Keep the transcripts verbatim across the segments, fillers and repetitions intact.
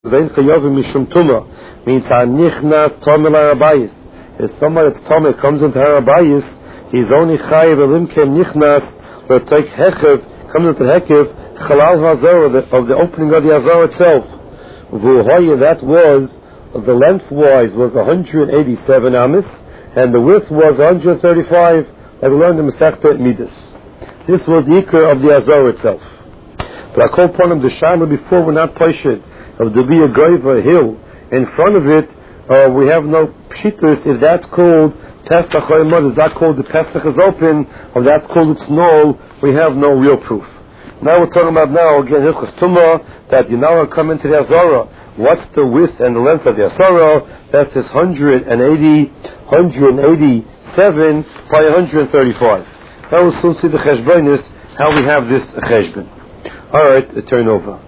Zayn Chayovim Mishum Tuma means Hanichnas Tomel Harabayis. If somebody that's Tomel comes into Harabayis, he's only Chayiv Elimkem Nichnas L'Toik Hechev, comes into Hechev Chalal Hazor of the opening of the Hazor itself. Vuhoya, that was the lengthwise was one hundred eighty-seven amis, and the width was one hundred thirty-five. Like we learned in Masechta Midas. This was the ikar of the Hazor itself. But I call upon him the Shama before we're not Pashid of the be a Goiva hill in front of it. Uh, we have no pshitus if that's called Pesach or Imad. Is that called the Pesach is open, or that's called it's null? We have no real proof. Now we're talking about now again Hilchos Tumah, that you now come into the Hazorah. What's the width and the length of the Hazorah? That's this one hundred eighty, one hundred eighty-seven by one hundred thirty-five. Now we'll soon see the Cheshbonis, how we have this Cheshbon. Alright, turn over.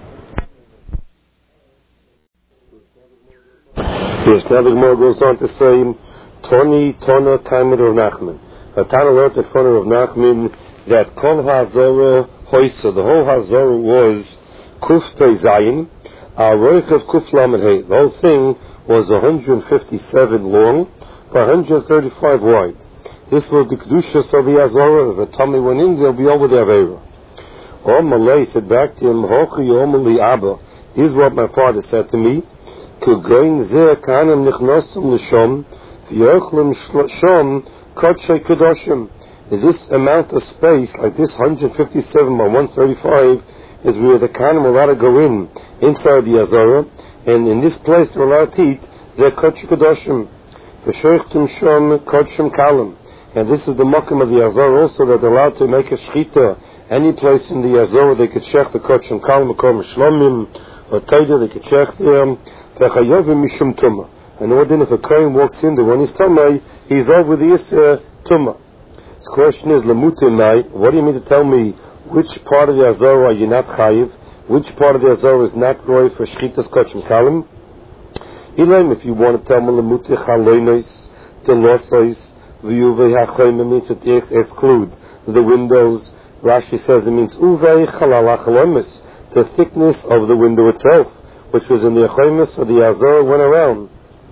Yes, now the Gemara goes on to say, Toni Tona Talmid Rav Nachman. A Tana learned in front of Rav Nachman that Kol HaZorah Hoysa, the whole HaZorah was Kuf Pei Zayin, Aroich of Kuf Lamed Hey. The whole thing was one hundred fifty-seven long by one hundred thirty-five wide. This was the Kedushas of the HaZorah. If a Tommy went in, they'll be over the Aveira. Or Malay said back to him, Hochi Omali Abba. Here's what my father said to me. Is this amount of space, like this one hundred fifty-seven by one thirty-five, is where the Kanim are allowed to go in, inside the Hazorah, and in this place they're allowed to eat their Kodesh Kedoshim, V'shoichtum Shom Kodshim Kalim. And this is the Mokim of the Hazorah also, that they're allowed to make a Shechita, any place in the Hazorah they could shech the Kodshim Kalim, Makom Shlomim, or Taida, they could shech them. And what then if a Kohen walks in there when he's Tumah, he's over the Isra Tumah. The question is, Lamutimai, what do you mean to tell me which part of the Hazorah are you not Chayiv, which part of the Hazorah is not Roy for Shchitas Kodshim Kalim? Elaim, if you want to tell me Lamuti Chaloinos, Delosois, V'yuvei HaChoyim, means it exclude the windows. Rashi says it means Uvei Chalal HaChaloimis, the thickness of the window itself, which was in the Achoimus, so the Hazorah went around.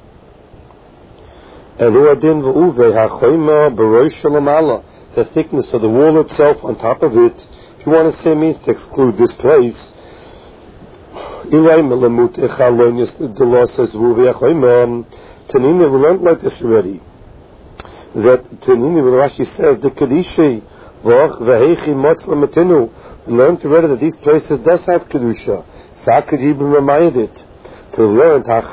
And Uadin v'uvei ha'choima b'rosh shalamala, the thickness of the wall itself on top of it. If you want to say it means to exclude this place. Ilay melamut echalonius, the law says v'uvei ha'choima. Tanina, we learned like this already. That Tanina, Rashi says, the Kedusha, v'ach v'hechi motzla matinu. We learned already that these places does have Kedusha. So could you even remind it to learn that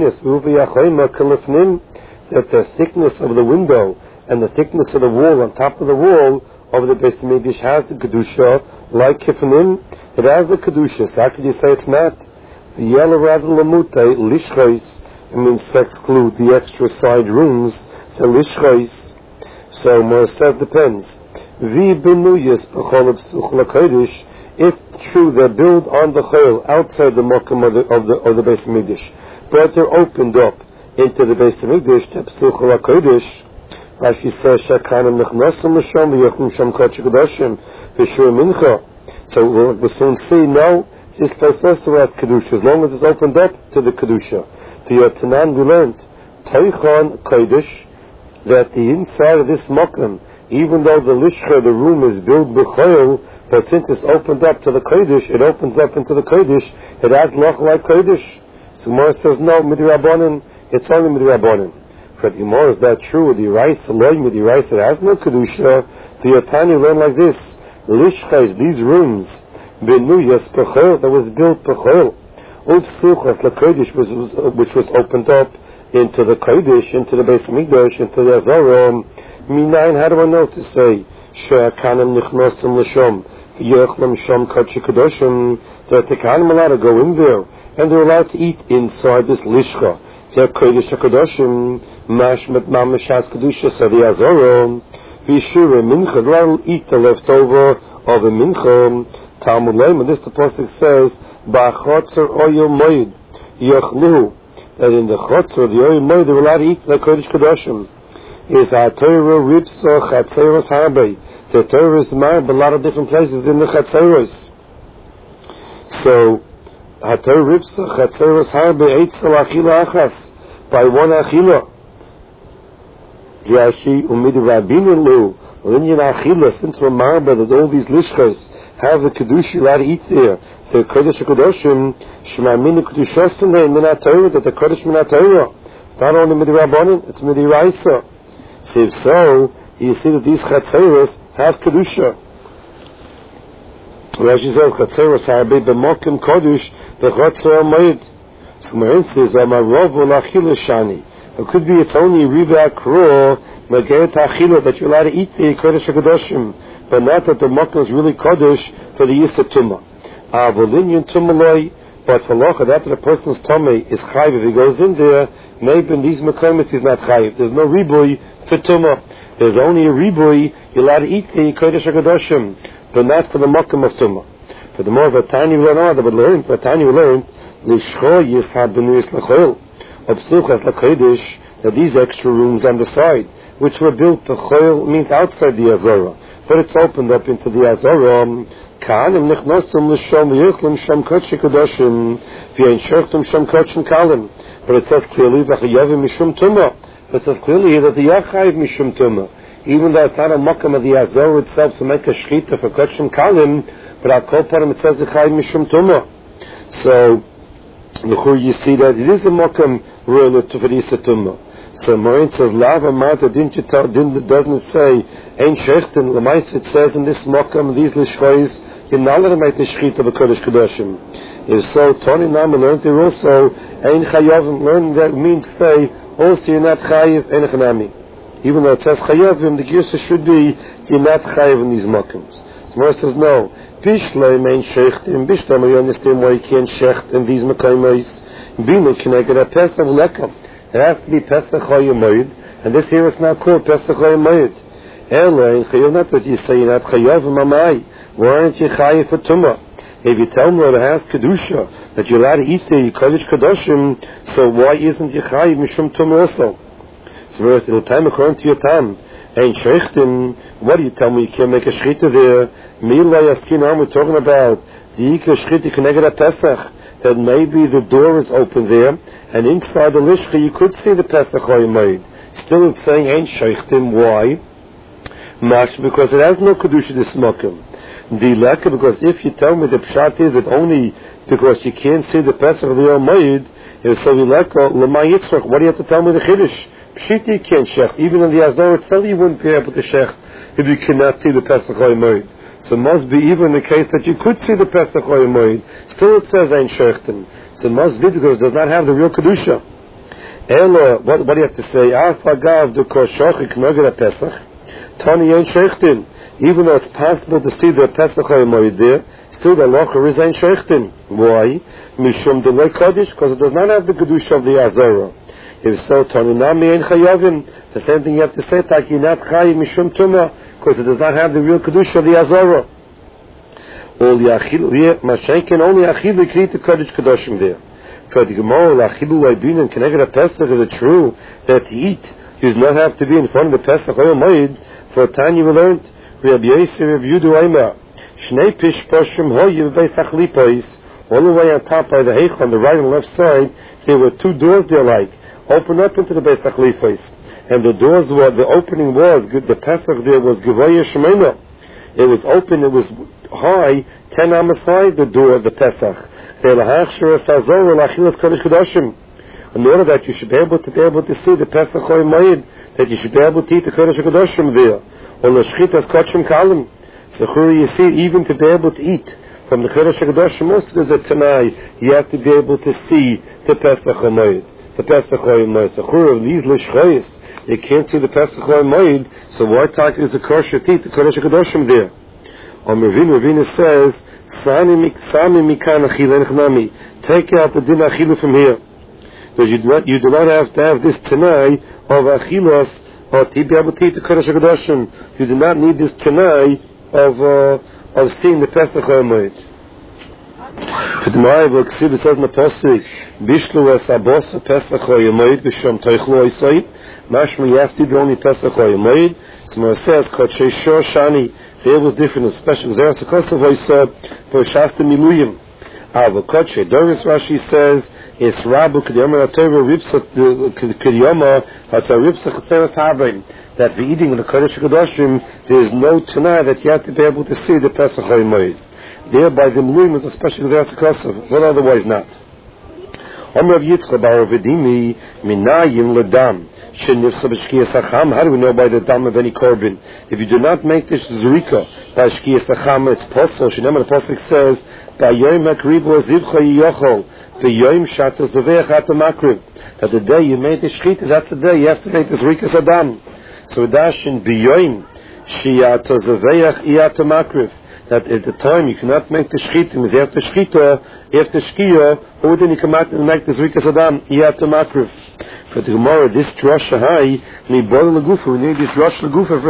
the thickness of the window and the thickness of the wall on top of the wall of the Beis Mikdash has the Kedusha, like Kifnim, it has the Kedusha. So how could you say it's not? The yellow rather lamute, lishchais, it means to exclude the extra side rooms, the lishchais. So Mor says depends. Vi benuyas b'chol psuch l'kodesh. If true, they're built on the chayil outside the mokum of the of the, of the Beis Mikdash, but they're opened up into the Beis Mikdash. Tepsuchol hakodesh. Rashi says shakanim nechnasim l'sham v'yachlim sham kodesh kedoshim v'shur mincha. So we'll soon see. No, this place also has kedusha as long as it's opened up to the kedusha. The Yotanan we learned Teichon kodesh, that the inside of this mokum, even though the lishcha, the room, is built b'chayil, but since it's opened up to the Kodesh, it opens up into the Kodesh, it has loch like Kodesh. So Gemara says, no, Midrabanan, it's only Midrabanan. For the Gemara, is that true? With the rice, alone with the rice, it has no Kedusha. The Yotani learned like this, Lishchais, these rooms, Benuyas Pechol, that was built Pechol, Upsuchas, the Kodesh, which was opened up into the Kodesh, into the Beis Mikdash, into the Hazorah. Minayin, how do I know to say, She'akanim nichnosim l'shom, Yechlam shom kodesh kedoshim, that the Kanim are allowed to go in there, and they're allowed to eat inside this lishcha. They're kodesh kedoshim, mashmet mamashas kedusha, so the Hazorah, v'yishure mincha, they're allowed to eat the leftover of a mincha. Talmud Leiman, this the pasuk says, ba'chotzer oyel moed, yachluhu, that in the chotzer, the oyel moed, they're allowed to eat the kodesh kedoshim. Is our Torah Ripsa Chatzeros Harbe. The Torah is married, but a lot of different places in the Chatzeros. So, Hator Ripsa, Chatzeros Harbe, Eitzel Achila Achas, by one Achila. Yashi, Umid Rabin Lu, Linyan Achila, since we're marba that all these Lishchos have the Kedusha allowed to eat there, the Kodesh HaKadoshim, Shema Min Kedushostin, and Minat Torah, that the Kodesh Minat Torah. It's not only Midi Rabbanim, it's Midi Raisa. So if so, you see that these Chatzeros have Kedusha. Rashi says, Chatzeros Harbe B'mokim Kodesh, B'chotzer Moed. So Marin says, Amarov L'achila Shani. It could be it's only Riba Akro, Mageret Achila, that you're allowed to eat the Kodesh HaKadoshim, but not that the Mokim is really Kodesh for the Yisa Tumah. Avolinian Tumaloi, but for Locha, after the person's tummy is Chayiv, if he goes in there, maybe in these Mekomis he's not Chayiv. There's no Ribui for Tumah. There's only a Ribui, you're allowed to eat the Kodesh HaKadoshim, but not for the Mokim of Tumah. For the more of a Tanya we learned, but learned, but Tanya we learned, Lishcho Yishad B'Nuis L'Choil, of Psuchas L'Kodesh, that these extra rooms on the side, which were built, the Choil means outside the Azorah, but it's opened up into the Azorah. Ka'anim nichnosum l'shom v'yichlim shom kodshei kadoshim v'yein shechtum shom kodshim kalim. But it says clearly v'chayavim mishum tumah. It says clearly here that the yachayiv mishum tumah. Even though it's not a makam of the Azorah itself to make a shechita for kodshim kalim, but al kol param it says yachayiv mishum tumah. So, l'chur you see that it is a makam really to v'risa tumah. So Marin says, Lava Mata, didn't you tell, didn't, doesn't it say, Ein Shechten, Lamais, it says in this Mokkam, these Lishchois, you're not allowed to make the Shechita of Kodesh Kedoshim. If so, Tony Nama learned there also, Ein Chayavim, learning that means say, also you're not Chayiv, Ein Chanami. Even though it says Chayavim, the Girsa should be, you're not Chayiv in these Mokkams. So Marin says, no, Bishleim Ein Shechten, Bishleim, you understand why you can't Shecht in these Mokkamos, Bina Kineged, Pesach Lekam. It has to be Pesach Choyim Moed, and this here is now called Pesach Choyim Moed. Ela, in Chayav, not that you say you're not Chayav Mamai. Why aren't you Chayav for Tumah? If you tell me that it has Kedusha, that you're allowed to eat the Kodesh Kedoshim, so why isn't you Chayav Mishum Tumah also? So verse, it'll time according to your time. Ein Shechtim, what do you tell me? You can't make a Shechita there. Mila Yaskin Am, we're talking about the Yikra Shechita Keneged Pesach. That maybe the door is open there, and inside the Lishcha you could see the Pesach Choyim. Still it's saying Ein Sheichtim. Why? Mash, because it has no Kedusha this Mokim. The Leka, because if you tell me the Pshat is that only because you can't see the Pesach of the Yomayid, if so the Leka, Lama Yitzchak, what do you have to tell me the Chiddush? Pshita you can't Shech. Even in the Azor itself you wouldn't be able to Shech if you cannot see the Pesach Choyim. So it must be even the case that you could see the Pesach Choyim Moed. Still it says Ein Shechten. So it must be because it does not have the real Kedusha. Ela, what, what do you have to say? Afagav du koshochik noged Pesach. Tani Ein Shechten. Even though it's possible to see the Pesach Choyim Moed there, still the Locher is Ein Shechten. Why? Mishum delay Kodesh, because it does not have the Kedusha of the Azorah. If so, Tani Nami Ein Chayavim. The same thing you have to say, Taki not Chayiv Mishum Tumah, because it does not have the real Kedusha of the Azorah. All the Achilu, Mashenkin, only Achilu create the Kodesh Kedoshim there. For the Gemara, Achilu Leibin and Keneged Pesach, is it true that to eat, you do not have to be in front of the Pesach or Moed? For a time you learned, Rabbi Yosef, Rabbi Yudu Eimer, Shnei Pish Poshim Hoyev Beisach Lipois, all the way on top by the Heichel on the right and left side, there were two doors there like, open up into the Beisach Lipois. And the doors were, the opening was, the Pesach there was Gevaya Shemena. It was open, it was high, ten amas high, the door of the Pesach. In order that you should be able to be able to see the Pesach Choyim Moed, that you should be able to eat the Kodesh HaKadoshim there. Or L'shchitas Kodshim Kalim. So you see, even to be able to eat from the Kodesh HaKadoshim, most there's a Tanai, you have to be able to see the Pesach Moed. The Pesach Choyim Moed. So these L'shchois, you can't see the Pesach Choyim Moed, so why talk is a kosher to eat the Kodesh HaKadoshim there? On Ravina, Ravina says, Sami mikan achila nechnami. Take out the din achilu from here. Because you do not, you do not have to have this tanai of achilos or to be able to eat the Kodesh HaKadoshim. You do not need this tanai of uh, of seeing the Pesach Choyim. For the Ma'av Ksiv says in the Pasuk, Bishlu es abos Pesach Choyim b'sham teichlu oisai. Mashma you have to do only Pesach Choyim. So it says Kodshei Shor Shani. There was different, especially there was a cost of oisa for Shasta Miluyim. Avokoche Doris Rashi says it's Rabu Kediyama Torah Ripsa Kediyama Hatsa Ripsa Cheseres Havim, that the eating of the Kodesh Kedoshim there is no Tanai that you have to be able to see the Pesach HaYomoid. Thereby the Mluim is a special Xeras Kosev, but otherwise not. Omer Rav Yitzchak bar Avedimi Minayim Ledam Shenifsa B'Shkiyas Hacham. How do we know by the dam of any korban? If you do not make this zrika by Shkiyas Hacham, it's possible. Shenema the pasuk says, "B'Yom Hakrivu Zivcha Yiyochol V'Yom Shata Zavech Ata Makriv." That the day you made the shchita, that's the day you have to make the zrika Sadam. So dashin B'Yom Shiyata Zavech Iyata Makriv. That at the time you cannot make the shchita, means after shchita, after shkia, or then you come out and make the zrika Sadam Iyata Makriv. For the Gemara, this drasha high, we need this drasha lagufa for